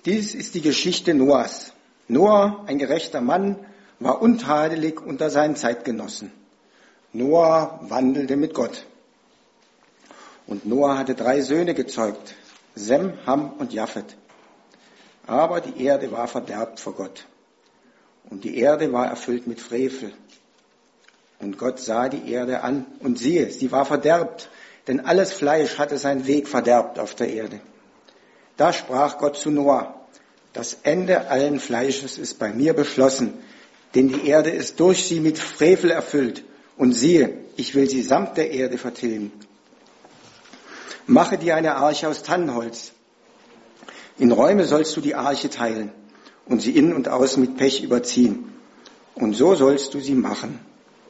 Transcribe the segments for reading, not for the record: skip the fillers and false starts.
Dies ist die Geschichte Noahs. Noah, ein gerechter Mann, war untadelig unter seinen Zeitgenossen. Noah wandelte mit Gott. Und Noah hatte 3 Söhne gezeugt, Sem, Ham und Japhet. Aber die Erde war verderbt vor Gott. Und die Erde war erfüllt mit Frevel. Und Gott sah die Erde an und siehe, sie war verderbt, denn alles Fleisch hatte seinen Weg verderbt auf der Erde. Da sprach Gott zu Noah: Das Ende allen Fleisches ist bei mir beschlossen, denn die Erde ist durch sie mit Frevel erfüllt. Und siehe, ich will sie samt der Erde vertilgen. Mache dir eine Arche aus Tannenholz. In Räume sollst du die Arche teilen und sie innen und außen mit Pech überziehen. Und so sollst du sie machen.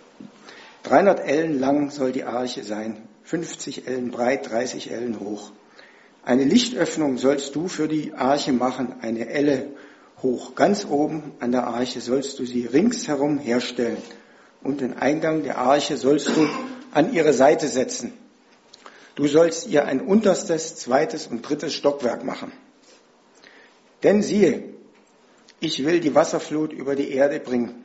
300 Ellen lang soll die Arche sein, 50 Ellen breit, 30 Ellen hoch. Eine Lichtöffnung sollst du für die Arche machen, eine Elle hoch. Ganz oben an der Arche sollst du sie ringsherum herstellen. Und den Eingang der Arche sollst du an ihre Seite setzen. Du sollst ihr ein unterstes, zweites und drittes Stockwerk machen. Denn siehe, ich will die Wasserflut über die Erde bringen,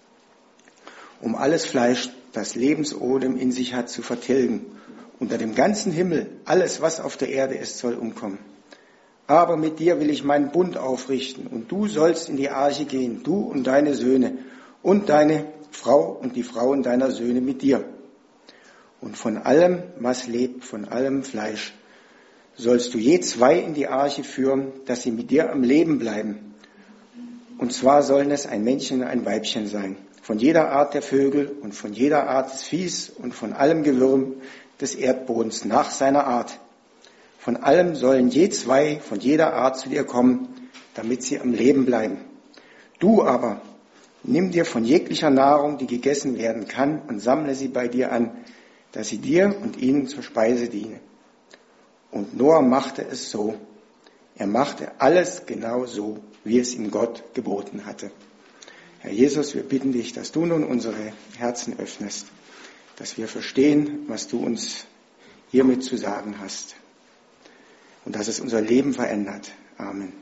um alles Fleisch, das Lebensodem in sich hat, zu vertilgen. Unter dem ganzen Himmel, alles, was auf der Erde ist, soll umkommen. Aber mit dir will ich meinen Bund aufrichten, und du sollst in die Arche gehen, du und deine Söhne und deine Frau und die Frauen deiner Söhne mit dir. Und von allem, was lebt, von allem Fleisch, sollst du je 2 in die Arche führen, dass sie mit dir am Leben bleiben. Und zwar sollen es ein Männchen und ein Weibchen sein, von jeder Art der Vögel und von jeder Art des Viehs und von allem Gewürm des Erdbodens nach seiner Art. Von allem sollen je 2 von jeder Art zu dir kommen, damit sie am Leben bleiben. Du aber nimm dir von jeglicher Nahrung, die gegessen werden kann, und sammle sie bei dir an, dass sie dir und ihnen zur Speise diene. Und Noah machte es so. Er machte alles genau so, wie es ihm Gott geboten hatte. Herr Jesus, wir bitten dich, dass du nun unsere Herzen öffnest, dass wir verstehen, was du uns hiermit zu sagen hast. Und dass es unser Leben verändert. Amen.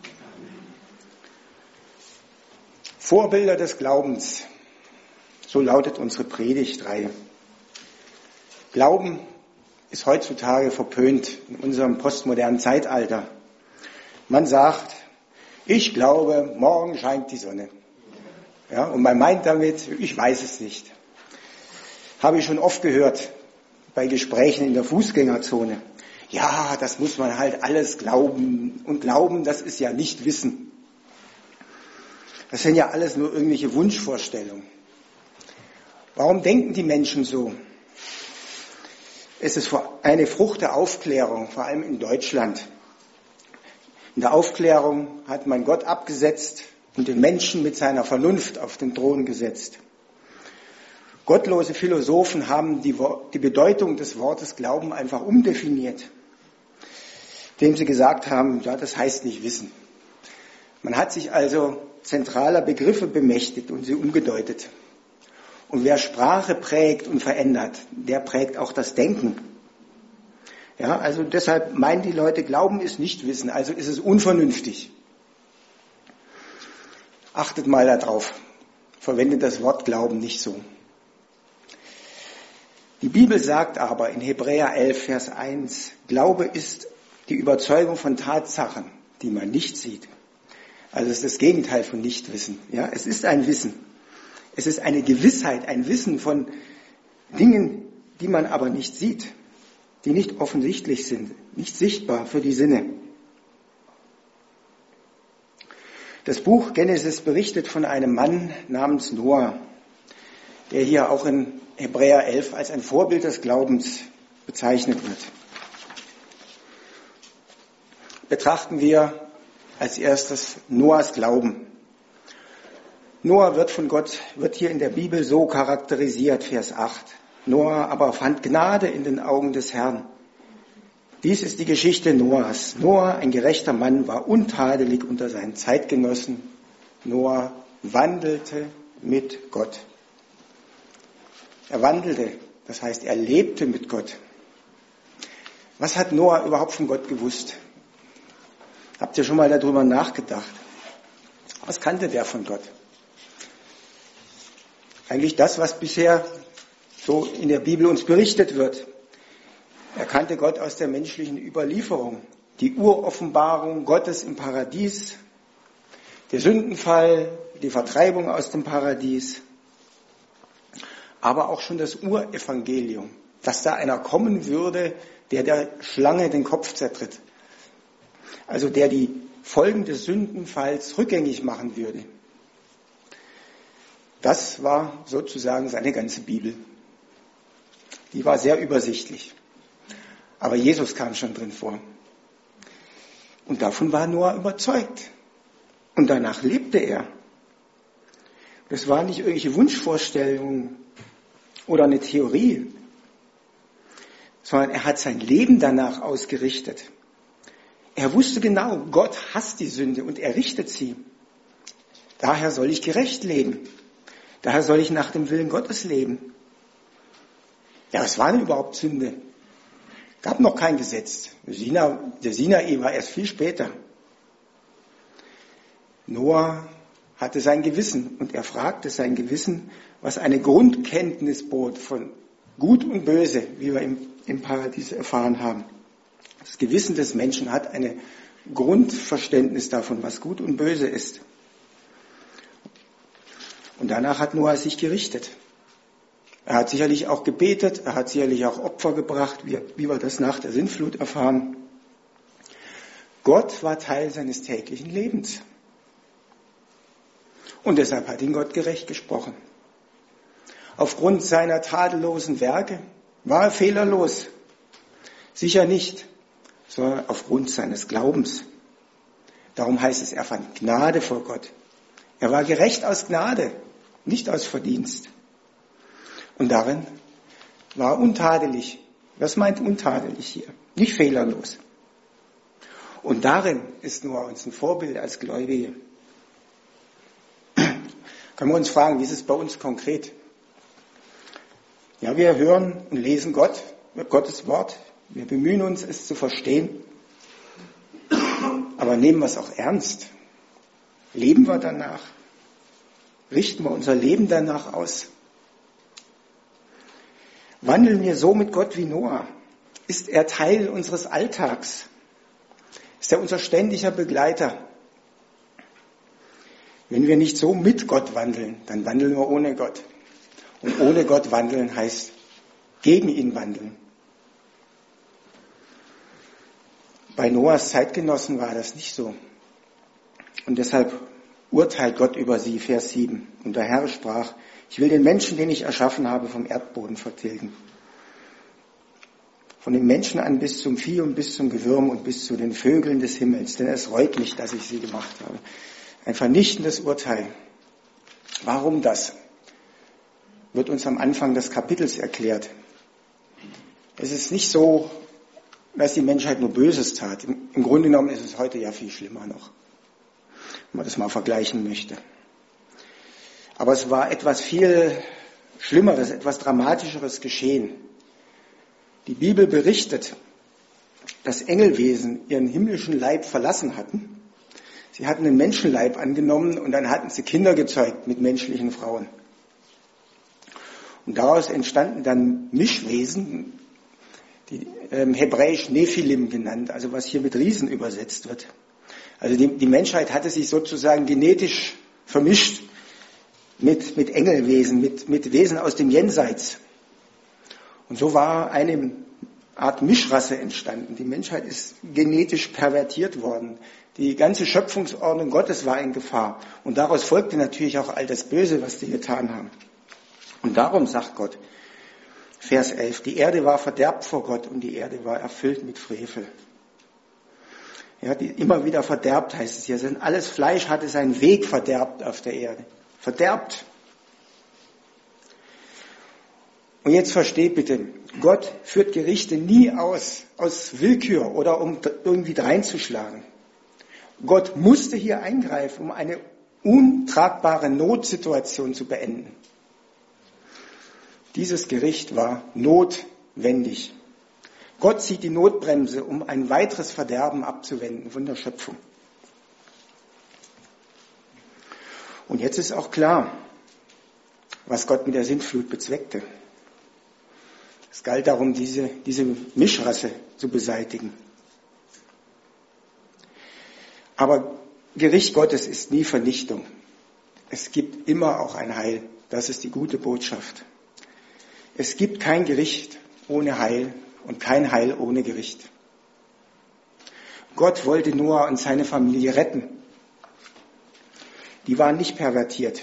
Vorbilder des Glaubens. So lautet unsere Predigtreihe. Glauben ist heutzutage verpönt in unserem postmodernen Zeitalter. Man sagt, ich glaube, morgen scheint die Sonne. Ja, und man meint damit, ich weiß es nicht. Habe ich schon oft gehört bei Gesprächen in der Fußgängerzone. Ja, das muss man halt alles glauben. Und glauben, das ist ja nicht Wissen. Das sind ja alles nur irgendwelche Wunschvorstellungen. Warum denken die Menschen so? Es ist eine Frucht der Aufklärung, vor allem in Deutschland. In der Aufklärung hat man Gott abgesetzt und den Menschen mit seiner Vernunft auf den Thron gesetzt. Gottlose Philosophen haben die Bedeutung des Wortes Glauben einfach umdefiniert, indem sie gesagt haben, ja, das heißt nicht Wissen. Man hat sich also zentraler Begriffe bemächtigt und sie umgedeutet. Und wer Sprache prägt und verändert, der prägt auch das Denken. Ja, also deshalb meinen die Leute, Glauben ist nicht Wissen, also ist es unvernünftig. Achtet mal darauf, verwendet das Wort Glauben nicht so. Die Bibel sagt aber in Hebräer 11, Vers 1, Glaube ist die Überzeugung von Tatsachen, die man nicht sieht. Also es ist das Gegenteil von Nichtwissen. Ja, es ist ein Wissen. Es ist eine Gewissheit, ein Wissen von Dingen, die man aber nicht sieht, die nicht offensichtlich sind, nicht sichtbar für die Sinne. Das Buch Genesis berichtet von einem Mann namens Noah, der hier auch in Hebräer 11 als ein Vorbild des Glaubens bezeichnet wird. Betrachten wir als erstes Noahs Glauben. Noah wird hier in der Bibel so charakterisiert, Vers 8. Noah aber fand Gnade in den Augen des Herrn. Dies ist die Geschichte Noahs. Noah, ein gerechter Mann, war untadelig unter seinen Zeitgenossen. Noah wandelte mit Gott. Er wandelte, das heißt, er lebte mit Gott. Was hat Noah überhaupt von Gott gewusst? Habt ihr schon mal darüber nachgedacht? Was kannte der von Gott? Eigentlich das, was bisher so in der Bibel uns berichtet wird. Er kannte Gott aus der menschlichen Überlieferung, die Uroffenbarung Gottes im Paradies, der Sündenfall, die Vertreibung aus dem Paradies, aber auch schon das Urevangelium, dass da einer kommen würde, der Schlange den Kopf zertritt. Also der die Folgen des Sündenfalls rückgängig machen würde. Das war sozusagen seine ganze Bibel. Die war sehr übersichtlich. Aber Jesus kam schon drin vor. Und davon war Noah überzeugt. Und danach lebte er. Das waren nicht irgendwelche Wunschvorstellungen oder eine Theorie, sondern er hat sein Leben danach ausgerichtet. Er wusste genau, Gott hasst die Sünde und er richtet sie. Daher soll ich gerecht leben. Daher soll ich nach dem Willen Gottes leben. Ja, was war denn überhaupt Sünde? Gab noch kein Gesetz. Der Sinai war erst viel später. Noah hatte sein Gewissen und er fragte sein Gewissen, was eine Grundkenntnis bot von Gut und Böse, wie wir im Paradies erfahren haben. Das Gewissen des Menschen hat ein Grundverständnis davon, was gut und böse ist. Und danach hat Noah sich gerichtet. Er hat sicherlich auch gebetet, er hat sicherlich auch Opfer gebracht, wie wir das nach der Sintflut erfahren. Gott war Teil seines täglichen Lebens. Und deshalb hat ihn Gott gerecht gesprochen. Aufgrund seiner tadellosen Werke war er fehlerlos. Sicher nicht, sondern aufgrund seines Glaubens. Darum heißt es, er fand Gnade vor Gott. Er war gerecht aus Gnade, nicht aus Verdienst. Und darin war er untadelig. Was meint untadelig hier? Nicht fehlerlos. Und darin ist Noah uns ein Vorbild als Gläubige. Können wir uns fragen, wie ist es bei uns konkret? Ja, wir hören und lesen Gottes Wort. Wir bemühen uns, es zu verstehen. Aber nehmen wir es auch ernst? Leben wir danach? Richten wir unser Leben danach aus? Wandeln wir so mit Gott wie Noah? Ist er Teil unseres Alltags? Ist er unser ständiger Begleiter? Wenn wir nicht so mit Gott wandeln, dann wandeln wir ohne Gott. Und ohne Gott wandeln heißt gegen ihn wandeln. Bei Noahs Zeitgenossen war das nicht so. Und deshalb urteilt Gott über sie, Vers 7. Und der Herr sprach, ich will den Menschen, den ich erschaffen habe, vom Erdboden vertilgen. Von dem Menschen an bis zum Vieh und bis zum Gewürm und bis zu den Vögeln des Himmels. Denn es reut mich, dass ich sie gemacht habe. Ein vernichtendes Urteil. Warum das? Wird uns am Anfang des Kapitels erklärt. Es ist nicht so, dass die Menschheit nur Böses tat. Im Grunde genommen ist es heute ja viel schlimmer noch, wenn man das mal vergleichen möchte. Aber es war etwas viel Schlimmeres, etwas Dramatischeres geschehen. Die Bibel berichtet, dass Engelwesen ihren himmlischen Leib verlassen hatten. Sie hatten einen Menschenleib angenommen und dann hatten sie Kinder gezeugt mit menschlichen Frauen. Und daraus entstanden dann Mischwesen, die hebräisch Nephilim genannt, also was hier mit Riesen übersetzt wird. Also die Menschheit hatte sich sozusagen genetisch vermischt mit Engelwesen, mit Wesen aus dem Jenseits. Und so war eine Art Mischrasse entstanden. Die Menschheit ist genetisch pervertiert worden. Die ganze Schöpfungsordnung Gottes war in Gefahr. Und daraus folgte natürlich auch all das Böse, was die getan haben. Und darum sagt Gott, Vers 11, die Erde war verderbt vor Gott und die Erde war erfüllt mit Frevel. Ja, immer wieder verderbt heißt es hier. Denn alles Fleisch hatte seinen Weg verderbt auf der Erde. Verderbt. Und jetzt versteht bitte, Gott führt Gerichte nie aus Willkür oder um irgendwie dreinzuschlagen. Gott musste hier eingreifen, um eine untragbare Notsituation zu beenden. Dieses Gericht war notwendig. Gott zieht die Notbremse, um ein weiteres Verderben abzuwenden von der Schöpfung. Und jetzt ist auch klar, was Gott mit der Sintflut bezweckte. Es galt darum, diese Mischrasse zu beseitigen. Aber Gericht Gottes ist nie Vernichtung. Es gibt immer auch ein Heil. Das ist die gute Botschaft. Es gibt kein Gericht ohne Heil und kein Heil ohne Gericht. Gott wollte Noah und seine Familie retten. Die waren nicht pervertiert.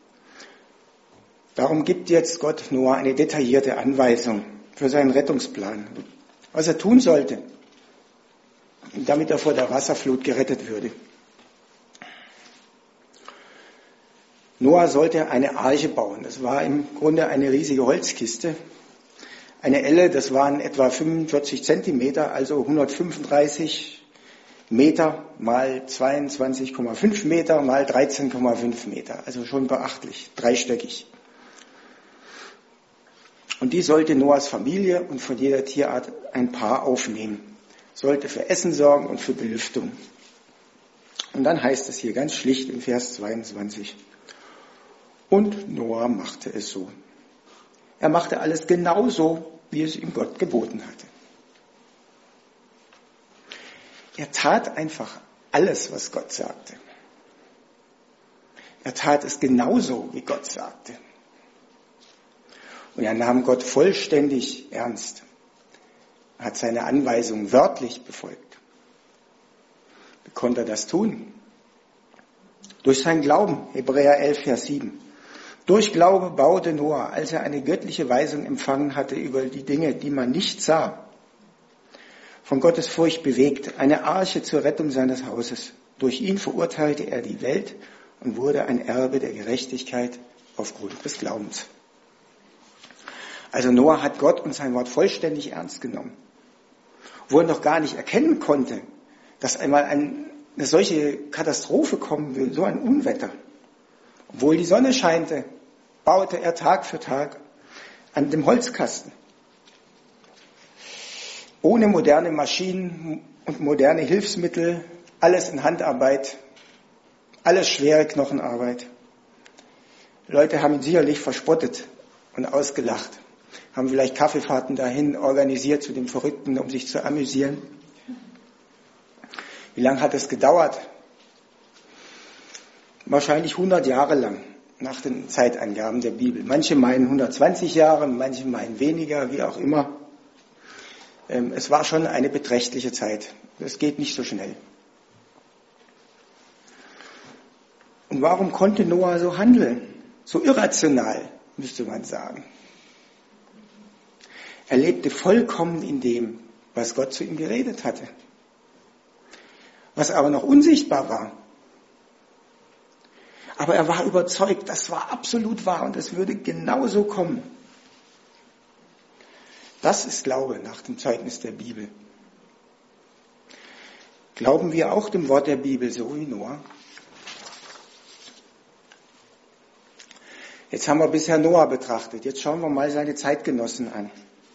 Darum gibt jetzt Gott Noah eine detaillierte Anweisung für seinen Rettungsplan, was er tun sollte, damit er vor der Wasserflut gerettet würde. Noah sollte eine Arche bauen. Das war im Grunde eine riesige Holzkiste. Eine Elle, das waren etwa 45 Zentimeter, also 135 Meter mal 22,5 Meter mal 13,5 Meter. Also schon beachtlich, dreistöckig. Und die sollte Noahs Familie und von jeder Tierart ein Paar aufnehmen. Sollte für Essen sorgen und für Belüftung. Und dann heißt es hier ganz schlicht im Vers 22. Und Noah machte es so. Er machte alles genauso, wie es ihm Gott geboten hatte. Er tat einfach alles, was Gott sagte. Er tat es genauso, wie Gott sagte. Und er nahm Gott vollständig ernst. Er hat seine Anweisungen wörtlich befolgt. Wie konnte er das tun? Durch seinen Glauben, Hebräer 11, Vers 7. Durch Glaube baute Noah, als er eine göttliche Weisung empfangen hatte über die Dinge, die man nicht sah, von Gottes Furcht bewegt, eine Arche zur Rettung seines Hauses. Durch ihn verurteilte er die Welt und wurde ein Erbe der Gerechtigkeit aufgrund des Glaubens. Also Noah hat Gott und sein Wort vollständig ernst genommen. Wo er noch gar nicht erkennen konnte, dass einmal eine solche Katastrophe kommen will, so ein Unwetter. Obwohl die Sonne scheinte, baute er Tag für Tag an dem Holzkasten. Ohne moderne Maschinen und moderne Hilfsmittel, alles in Handarbeit, alles schwere Knochenarbeit. Leute haben ihn sicherlich verspottet und ausgelacht, haben vielleicht Kaffeefahrten dahin organisiert zu dem Verrückten, um sich zu amüsieren. Wie lange hat es gedauert? Wahrscheinlich 100 Jahre lang nach den Zeitangaben der Bibel. Manche meinen 120 Jahre, manche meinen weniger, wie auch immer. Es war schon eine beträchtliche Zeit. Es geht nicht so schnell. Und warum konnte Noah so handeln? So irrational, müsste man sagen. Er lebte vollkommen in dem, was Gott zu ihm geredet hatte. Was aber noch unsichtbar war. Aber er war überzeugt, das war absolut wahr und es würde genauso kommen. Das ist Glaube nach dem Zeugnis der Bibel. Glauben wir auch dem Wort der Bibel, so wie Noah? Jetzt haben wir bisher Noah betrachtet. Jetzt schauen wir mal seine Zeitgenossen an.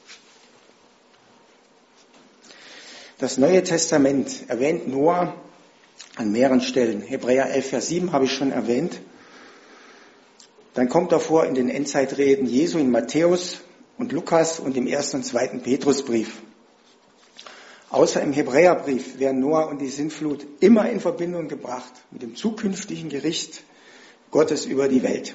Das Neue Testament erwähnt Noah an mehreren Stellen. Hebräer 11, Vers 7 habe ich schon erwähnt. Dann kommt er vor in den Endzeitreden Jesu in Matthäus und Lukas und im 1. und 2. Petrusbrief. Außer im Hebräerbrief werden Noah und die Sintflut immer in Verbindung gebracht mit dem zukünftigen Gericht Gottes über die Welt.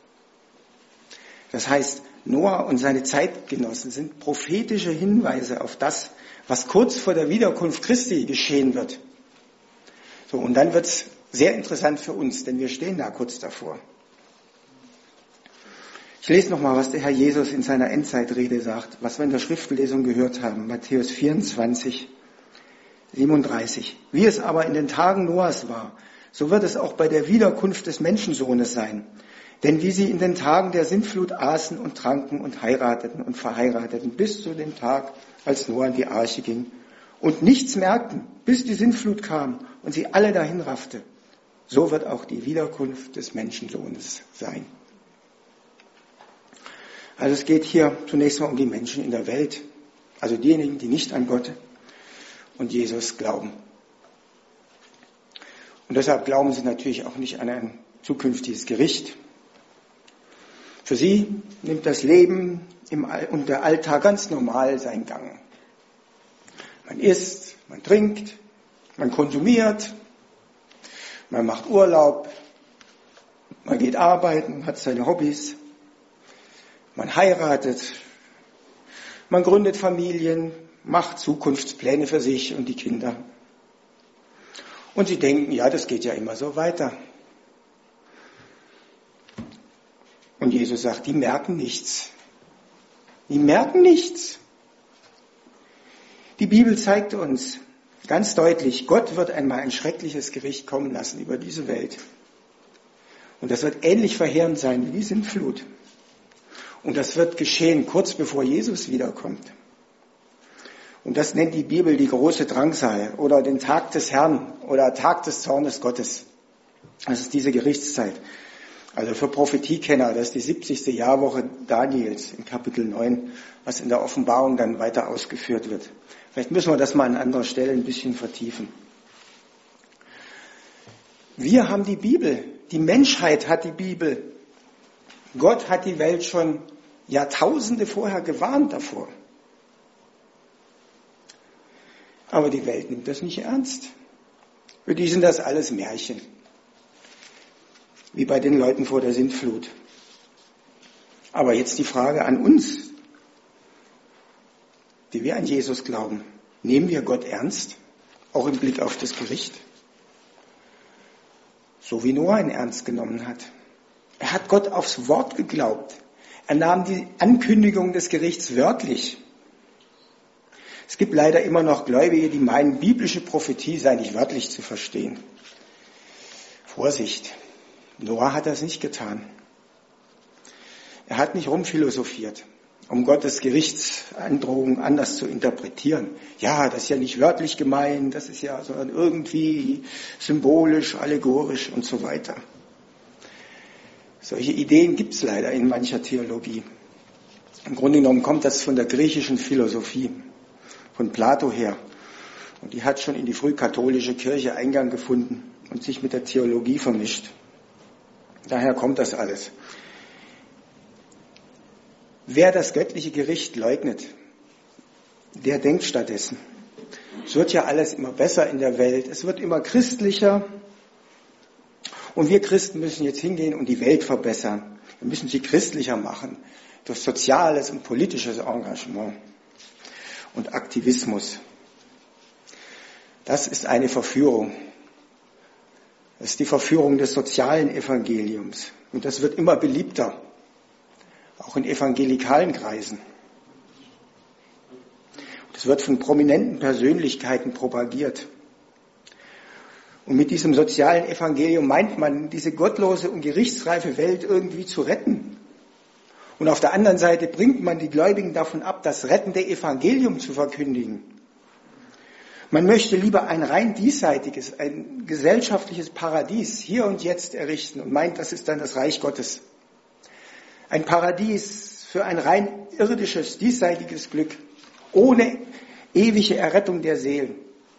Das heißt, Noah und seine Zeitgenossen sind prophetische Hinweise auf das, was kurz vor der Wiederkunft Christi geschehen wird. So, und dann wird es sehr interessant für uns, denn wir stehen da kurz davor. Ich lese nochmal, was der Herr Jesus in seiner Endzeitrede sagt, was wir in der Schriftlesung gehört haben, Matthäus 24, 37. Wie es aber in den Tagen Noahs war, so wird es auch bei der Wiederkunft des Menschensohnes sein. Denn wie sie in den Tagen der Sintflut aßen und tranken und heirateten und verheirateten, bis zu dem Tag, als Noah in die Arche ging, und nichts merkten, bis die Sintflut kam und sie alle dahin raffte, so wird auch die Wiederkunft des Menschensohnes sein. Also es geht hier zunächst mal um die Menschen in der Welt, also diejenigen, die nicht an Gott und Jesus glauben. Und deshalb glauben sie natürlich auch nicht an ein zukünftiges Gericht. Für sie nimmt das Leben und der Alltag ganz normal seinen Gang. Man isst, man trinkt, man konsumiert, man macht Urlaub, man geht arbeiten, hat seine Hobbys, man heiratet, man gründet Familien, macht Zukunftspläne für sich und die Kinder. Und sie denken, ja, das geht ja immer so weiter. Und Jesus sagt, die merken nichts. Die merken nichts. Die Bibel zeigt uns ganz deutlich, Gott wird einmal ein schreckliches Gericht kommen lassen über diese Welt. Und das wird ähnlich verheerend sein wie die Sintflut. Und das wird geschehen kurz bevor Jesus wiederkommt. Und das nennt die Bibel die große Drangsal oder den Tag des Herrn oder Tag des Zornes Gottes. Das ist diese Gerichtszeit. Also für Prophetiekenner, das ist die 70. Jahrwoche Daniels in Kapitel 9, was in der Offenbarung dann weiter ausgeführt wird. Vielleicht müssen wir das mal an anderer Stelle ein bisschen vertiefen. Wir haben die Bibel. Die Menschheit hat die Bibel. Gott hat die Welt schon Jahrtausende vorher gewarnt davor. Aber die Welt nimmt das nicht ernst. Für die sind das alles Märchen. Wie bei den Leuten vor der Sintflut. Aber jetzt die Frage an uns, die wir an Jesus glauben. Nehmen wir Gott ernst? Auch im Blick auf das Gericht? So wie Noah ihn ernst genommen hat. Er hat Gott aufs Wort geglaubt. Er nahm die Ankündigung des Gerichts wörtlich. Es gibt leider immer noch Gläubige, die meinen, biblische Prophetie sei nicht wörtlich zu verstehen. Vorsicht, Noah hat das nicht getan. Er hat nicht rumphilosophiert, um Gottes Gerichtsandrohung anders zu interpretieren. Ja, das ist ja nicht wörtlich gemeint, das ist ja, sondern irgendwie symbolisch, allegorisch und so weiter. Solche Ideen gibt es leider in mancher Theologie. Im Grunde genommen kommt das von der griechischen Philosophie, von Plato her. Und die hat schon in die frühkatholische Kirche Eingang gefunden und sich mit der Theologie vermischt. Daher kommt das alles. Wer das göttliche Gericht leugnet, der denkt stattdessen, es wird ja alles immer besser in der Welt, es wird immer christlicher und wir Christen müssen jetzt hingehen und die Welt verbessern. Wir müssen sie christlicher machen durch soziales und politisches Engagement und Aktivismus. Das ist eine Verführung. Das ist die Verführung des sozialen Evangeliums. Und das wird immer beliebter, auch in evangelikalen Kreisen. Das wird von prominenten Persönlichkeiten propagiert. Und mit diesem sozialen Evangelium meint man, diese gottlose und gerichtsreife Welt irgendwie zu retten. Und auf der anderen Seite bringt man die Gläubigen davon ab, das rettende Evangelium zu verkündigen. Man möchte lieber ein rein diesseitiges, ein gesellschaftliches Paradies hier und jetzt errichten und meint, das ist dann das Reich Gottes. Ein Paradies für ein rein irdisches, diesseitiges Glück, ohne ewige Errettung der Seelen.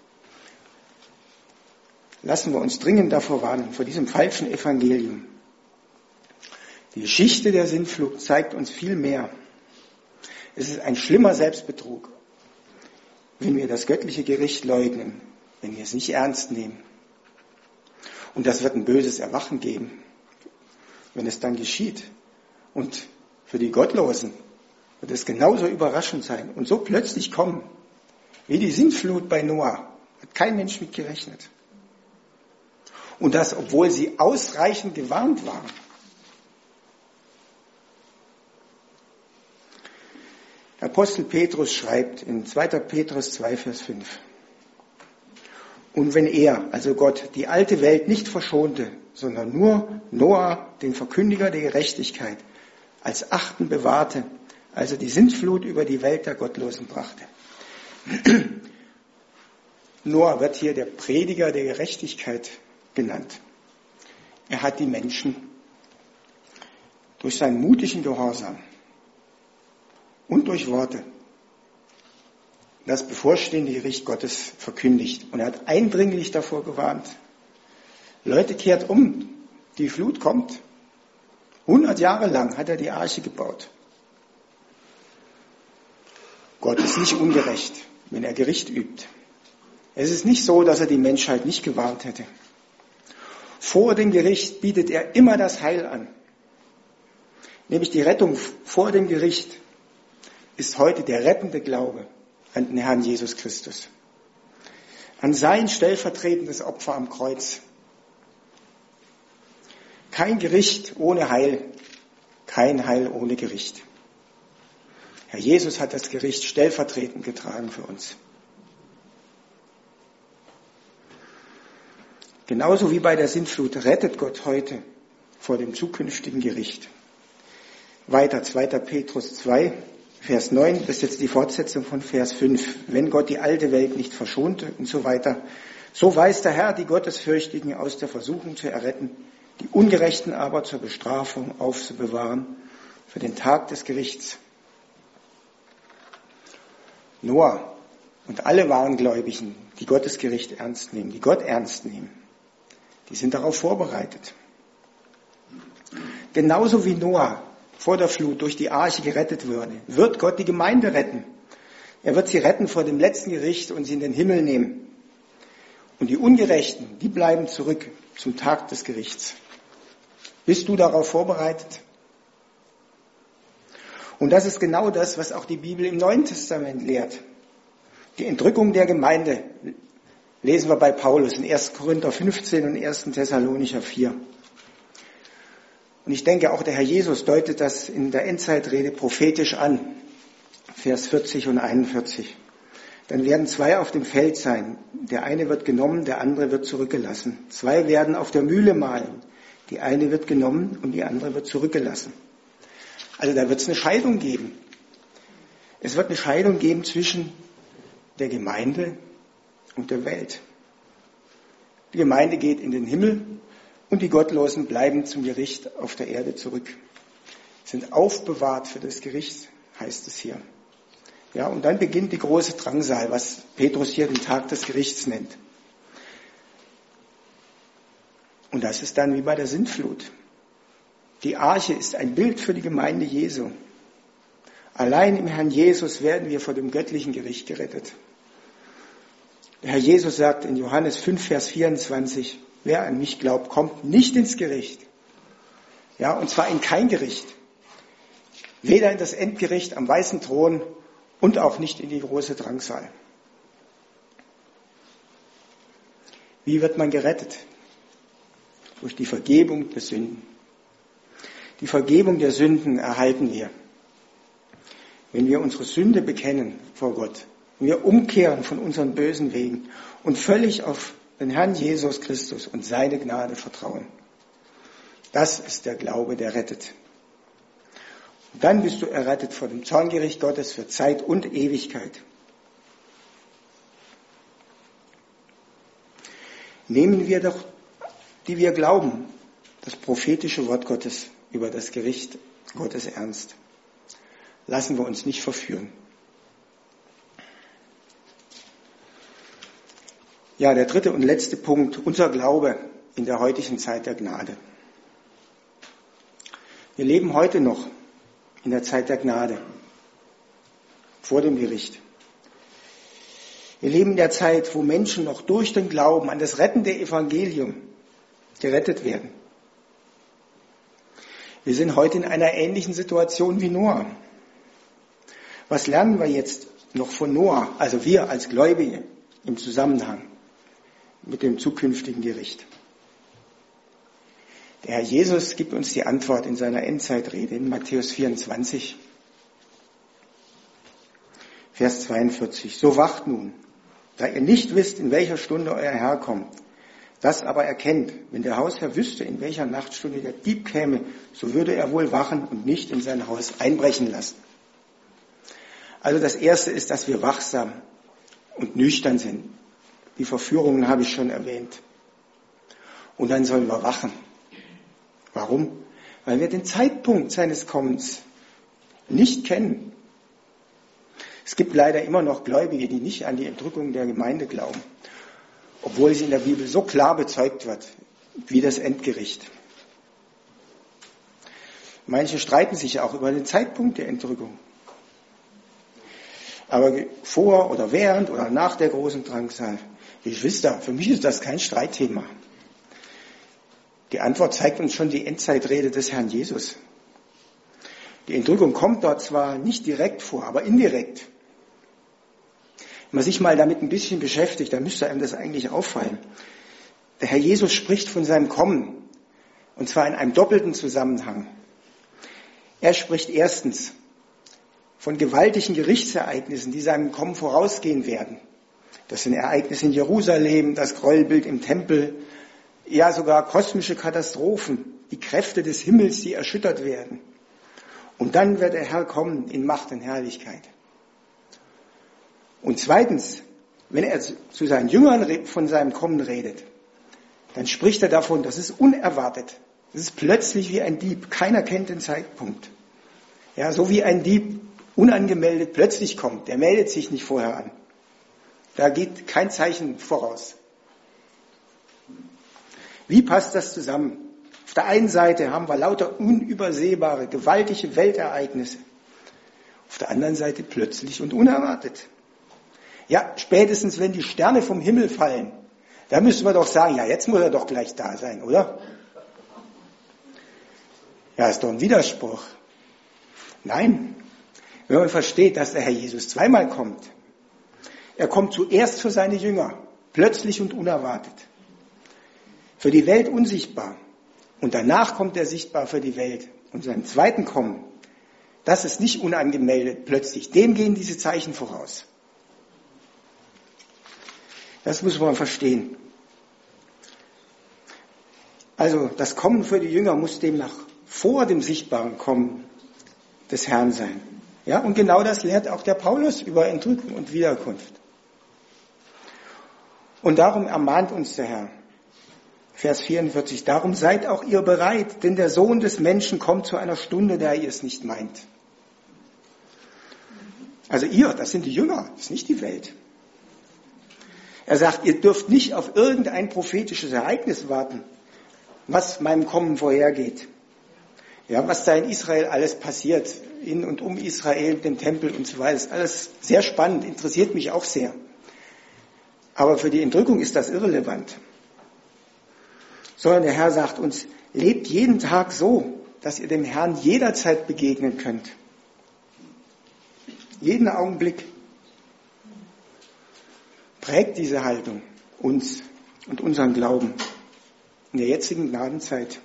Lassen wir uns dringend davor warnen, vor diesem falschen Evangelium. Die Geschichte der Sintflut zeigt uns viel mehr. Es ist ein schlimmer Selbstbetrug, wenn wir das göttliche Gericht leugnen, wenn wir es nicht ernst nehmen. Und das wird ein böses Erwachen geben, wenn es dann geschieht. Und für die Gottlosen wird es genauso überraschend sein und so plötzlich kommen, wie die Sintflut bei Noah. Hat kein Mensch mit gerechnet. Und das, obwohl sie ausreichend gewarnt waren. Apostel Petrus schreibt in 2. Petrus 2, Vers 5. Und wenn er, also Gott, die alte Welt nicht verschonte, sondern nur Noah, den Verkündiger der Gerechtigkeit, als Achten bewahrte, also die Sintflut über die Welt der Gottlosen brachte. Noah wird hier der Prediger der Gerechtigkeit genannt. Er hat die Menschen durch seinen mutigen Gehorsam und durch Worte das bevorstehende Gericht Gottes verkündigt. Und er hat eindringlich davor gewarnt. Leute, kehrt um. Die Flut kommt. 100 Jahre lang hat er die Arche gebaut. Gott ist nicht ungerecht, wenn er Gericht übt. Es ist nicht so, dass er die Menschheit nicht gewarnt hätte. Vor dem Gericht bietet er immer das Heil an. Nämlich die Rettung vor dem Gericht ist heute der rettende Glaube an den Herrn Jesus Christus. An sein stellvertretendes Opfer am Kreuz. Kein Gericht ohne Heil, kein Heil ohne Gericht. Herr Jesus hat das Gericht stellvertretend getragen für uns. Genauso wie bei der Sintflut rettet Gott heute vor dem zukünftigen Gericht. Weiter, 2. Petrus 2, Vers 9, das ist jetzt die Fortsetzung von Vers 5. Wenn Gott die alte Welt nicht verschonte und so weiter, so weiß der Herr die Gottesfürchtigen aus der Versuchung zu erretten, die Ungerechten aber zur Bestrafung aufzubewahren für den Tag des Gerichts. Noah und alle wahren Gläubigen, die Gottes Gericht ernst nehmen, die Gott ernst nehmen, die sind darauf vorbereitet. Genauso wie Noah vor der Flut durch die Arche gerettet wurde, wird Gott die Gemeinde retten. Er wird sie retten vor dem letzten Gericht und sie in den Himmel nehmen. Und die Ungerechten, die bleiben zurück zum Tag des Gerichts. Bist du darauf vorbereitet? Und das ist genau das, was auch die Bibel im Neuen Testament lehrt. Die Entrückung der Gemeinde lesen wir bei Paulus in 1. Korinther 15 und 1. Thessalonicher 4. Und ich denke, auch der Herr Jesus deutet das in der Endzeitrede prophetisch an. Vers 40 und 41. Dann werden 2 auf dem Feld sein. Der eine wird genommen, der andere wird zurückgelassen. 2 werden auf der Mühle mahlen. Die eine wird genommen und die andere wird zurückgelassen. Also da wird es eine Scheidung geben. Es wird eine Scheidung geben zwischen der Gemeinde und der Welt. Die Gemeinde geht in den Himmel und die Gottlosen bleiben zum Gericht auf der Erde zurück. Sind aufbewahrt für das Gericht, heißt es hier. Ja, und dann beginnt die große Drangsal, was Petrus hier den Tag des Gerichts nennt. Und das ist dann wie bei der Sintflut. Die Arche ist ein Bild für die Gemeinde Jesu. Allein im Herrn Jesus werden wir vor dem göttlichen Gericht gerettet. Der Herr Jesus sagt in Johannes 5, Vers 24, wer an mich glaubt, kommt nicht ins Gericht. Ja, und zwar in kein Gericht. Weder in das Endgericht am weißen Thron und auch nicht in die große Drangsal. Wie wird man gerettet? Durch die Vergebung der Sünden. Die Vergebung der Sünden erhalten wir, wenn wir unsere Sünde bekennen vor Gott, wenn wir umkehren von unseren bösen Wegen und völlig auf den Herrn Jesus Christus und seine Gnade vertrauen. Das ist der Glaube, der rettet. Und dann bist du errettet vor dem Zorngericht Gottes für Zeit und Ewigkeit. Nehmen wir doch, die wir glauben, das prophetische Wort Gottes über das Gericht Gottes ernst. Lassen wir uns nicht verführen. Ja, der dritte und letzte Punkt, unser Glaube in der heutigen Zeit der Gnade. Wir leben heute noch in der Zeit der Gnade, vor dem Gericht. Wir leben in der Zeit, wo Menschen noch durch den Glauben an das rettende Evangelium gerettet werden. Wir sind heute in einer ähnlichen Situation wie Noah. Was lernen wir jetzt noch von Noah, also wir als Gläubige, im Zusammenhang mit dem zukünftigen Gericht? Der Herr Jesus gibt uns die Antwort in seiner Endzeitrede in Matthäus 24, Vers 42. So wacht nun, da ihr nicht wisst, in welcher Stunde euer Herr kommt. Das aber erkennt, wenn der Hausherr wüsste, in welcher Nachtstunde der Dieb käme, so würde er wohl wachen und nicht in sein Haus einbrechen lassen. Also das Erste ist, dass wir wachsam und nüchtern sind. Die Verführungen habe ich schon erwähnt. Und dann sollen wir wachen. Warum? Weil wir den Zeitpunkt seines Kommens nicht kennen. Es gibt leider immer noch Gläubige, die nicht an die Entrückung der Gemeinde glauben, obwohl sie in der Bibel so klar bezeugt wird, wie das Endgericht. Manche streiten sich auch über den Zeitpunkt der Entrückung. Aber vor oder während oder nach der großen Drangsal, Geschwister, für mich ist das kein Streitthema. Die Antwort zeigt uns schon die Endzeitrede des Herrn Jesus. Die Entrückung kommt dort zwar nicht direkt vor, aber indirekt. Wenn man sich mal damit ein bisschen beschäftigt, dann müsste einem das eigentlich auffallen. Der Herr Jesus spricht von seinem Kommen, und zwar in einem doppelten Zusammenhang. Er spricht erstens von gewaltigen Gerichtsereignissen, die seinem Kommen vorausgehen werden. Das sind Ereignisse in Jerusalem, das Gräuelbild im Tempel, ja sogar kosmische Katastrophen, die Kräfte des Himmels, die erschüttert werden. Und dann wird der Herr kommen in Macht und Herrlichkeit. Und zweitens, wenn er zu seinen Jüngern von seinem Kommen redet, dann spricht er davon, das ist unerwartet. Das ist plötzlich wie ein Dieb. Keiner kennt den Zeitpunkt. Ja, so wie ein Dieb unangemeldet plötzlich kommt. Der meldet sich nicht vorher an. Da geht kein Zeichen voraus. Wie passt das zusammen? Auf der einen Seite haben wir lauter unübersehbare, gewaltige Weltereignisse. Auf der anderen Seite plötzlich und unerwartet. Ja, spätestens wenn die Sterne vom Himmel fallen, da müssen wir doch sagen, ja, jetzt muss er doch gleich da sein, oder? Ja, ist doch ein Widerspruch. Nein, wenn man versteht, dass der Herr Jesus zweimal kommt. Er kommt zuerst für seine Jünger, plötzlich und unerwartet. Für die Welt unsichtbar. Und danach kommt er sichtbar für die Welt. Und seinem zweiten Kommen, das ist nicht unangemeldet plötzlich. Dem gehen diese Zeichen voraus. Das muss man verstehen. Also das Kommen für die Jünger muss demnach vor dem sichtbaren Kommen des Herrn sein. Ja, und genau das lehrt auch der Paulus über Entrückung und Wiederkunft. Und darum ermahnt uns der Herr. Vers 44, darum seid auch ihr bereit, denn der Sohn des Menschen kommt zu einer Stunde, da ihr es nicht meint. Also ihr, das sind die Jünger, das ist nicht die Welt. Er sagt, ihr dürft nicht auf irgendein prophetisches Ereignis warten, was meinem Kommen vorhergeht. Ja, was da in Israel alles passiert, in und um Israel, dem Tempel und so weiter, ist alles sehr spannend, interessiert mich auch sehr. Aber für die Entrückung ist das irrelevant. Sondern der Herr sagt uns, lebt jeden Tag so, dass ihr dem Herrn jederzeit begegnen könnt. Jeden Augenblick. Prägt diese Haltung uns und unseren Glauben in der jetzigen Gnadenzeit.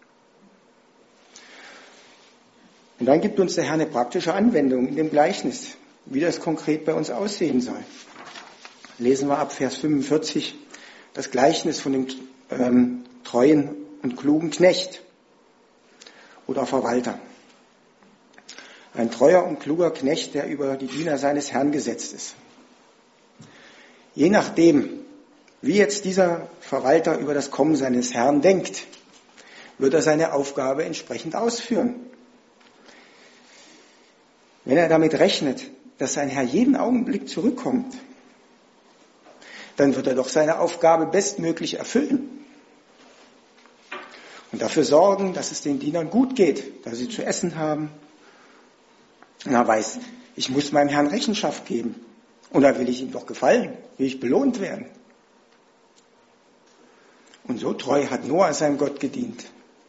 Und dann gibt uns der Herr eine praktische Anwendung in dem Gleichnis, wie das konkret bei uns aussehen soll. Lesen wir ab Vers 45 das Gleichnis von dem treuen und klugen Knecht oder Verwalter. Ein treuer und kluger Knecht, der über die Diener seines Herrn gesetzt ist. Je nachdem, wie jetzt dieser Verwalter über das Kommen seines Herrn denkt, wird er seine Aufgabe entsprechend ausführen. Wenn er damit rechnet, dass sein Herr jeden Augenblick zurückkommt, dann wird er doch seine Aufgabe bestmöglich erfüllen. Und dafür sorgen, dass es den Dienern gut geht, dass sie zu essen haben. Und er weiß, ich muss meinem Herrn Rechenschaft geben. Und da will ich ihm doch gefallen, will ich belohnt werden. Und so treu hat Noah seinem Gott gedient.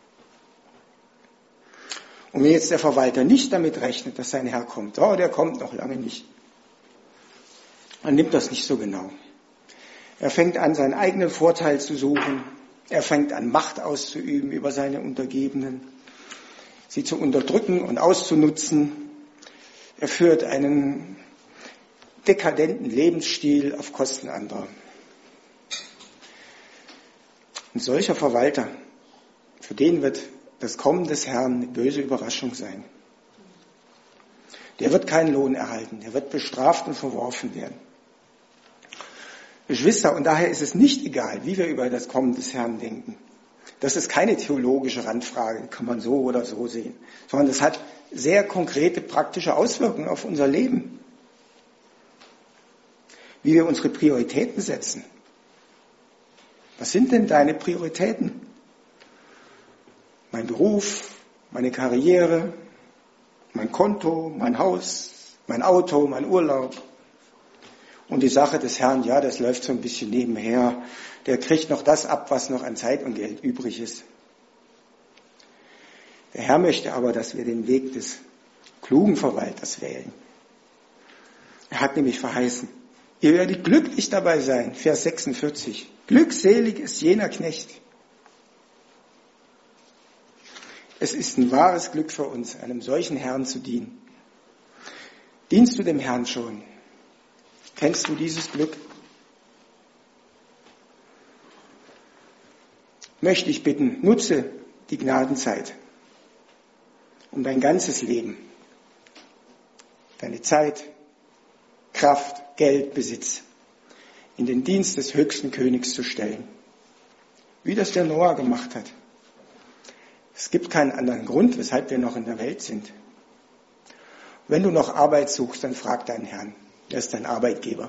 Und wenn jetzt der Verwalter nicht damit rechnet, dass sein Herr kommt, der kommt noch lange nicht, dann nimmt das nicht so genau. Er fängt an, seinen eigenen Vorteil zu suchen. Er fängt an, Macht auszuüben über seine Untergebenen, sie zu unterdrücken und auszunutzen. Er führt einen dekadenten Lebensstil auf Kosten anderer. Ein solcher Verwalter, für den wird das Kommen des Herrn eine böse Überraschung sein. Der wird keinen Lohn erhalten, der wird bestraft und verworfen werden. Geschwister, und daher ist es nicht egal, wie wir über das Kommen des Herrn denken. Das ist keine theologische Randfrage, kann man so oder so sehen, sondern das hat sehr konkrete praktische Auswirkungen auf unser Leben. Wie wir unsere Prioritäten setzen. Was sind denn deine Prioritäten? Mein Beruf, meine Karriere, mein Konto, mein Haus, mein Auto, mein Urlaub. Und die Sache des Herrn, ja, das läuft so ein bisschen nebenher. Der kriegt noch das ab, was noch an Zeit und Geld übrig ist. Der Herr möchte aber, dass wir den Weg des klugen Verwalters wählen. Er hat nämlich verheißen, ihr werdet glücklich dabei sein, Vers 46. Glückselig ist jener Knecht. Es ist ein wahres Glück für uns, einem solchen Herrn zu dienen. Dienst du dem Herrn schon? Kennst du dieses Glück? Möchte ich bitten, nutze die Gnadenzeit, um dein ganzes Leben, deine Zeit, Kraft, Geld, Besitz in den Dienst des höchsten Königs zu stellen. Wie das der Noah gemacht hat. Es gibt keinen anderen Grund, weshalb wir noch in der Welt sind. Wenn du noch Arbeit suchst, dann frag deinen Herrn. Er ist dein Arbeitgeber.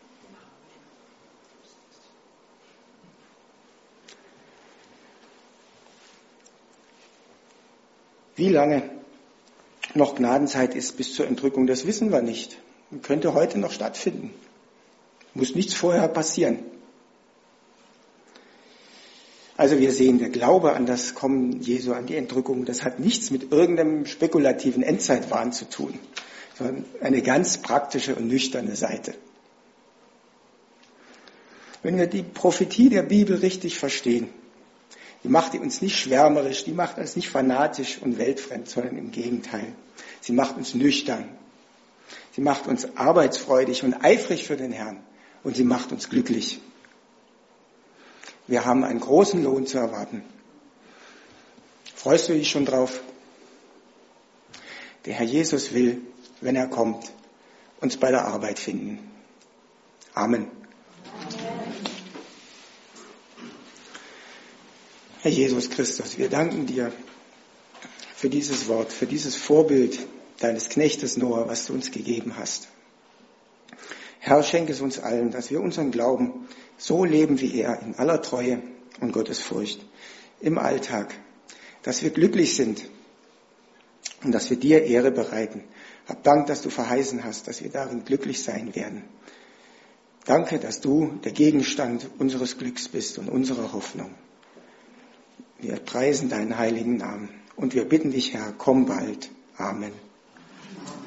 Wie lange noch Gnadenzeit ist bis zur Entrückung, das wissen wir nicht. Könnte heute noch stattfinden. Muss nichts vorher passieren. Also wir sehen, der Glaube an das Kommen Jesu, an die Entrückung, das hat nichts mit irgendeinem spekulativen Endzeitwahn zu tun, sondern eine ganz praktische und nüchterne Seite. Wenn wir die Prophetie der Bibel richtig verstehen, die macht uns nicht schwärmerisch, die macht uns nicht fanatisch und weltfremd, sondern im Gegenteil. Sie macht uns nüchtern. Sie macht uns arbeitsfreudig und eifrig für den Herrn. Und sie macht uns glücklich. Wir haben einen großen Lohn zu erwarten. Freust du dich schon drauf? Der Herr Jesus will, wenn er kommt, uns bei der Arbeit finden. Amen. Herr Jesus Christus, wir danken dir für dieses Wort, für dieses Vorbild deines Knechtes Noah, was du uns gegeben hast. Herr, schenke es uns allen, dass wir unseren Glauben so leben wie er, in aller Treue und Gottesfurcht, im Alltag, dass wir glücklich sind und dass wir dir Ehre bereiten. Hab Dank, dass du verheißen hast, dass wir darin glücklich sein werden. Danke, dass du der Gegenstand unseres Glücks bist und unserer Hoffnung. Wir preisen deinen heiligen Namen und wir bitten dich, Herr, komm bald. Amen.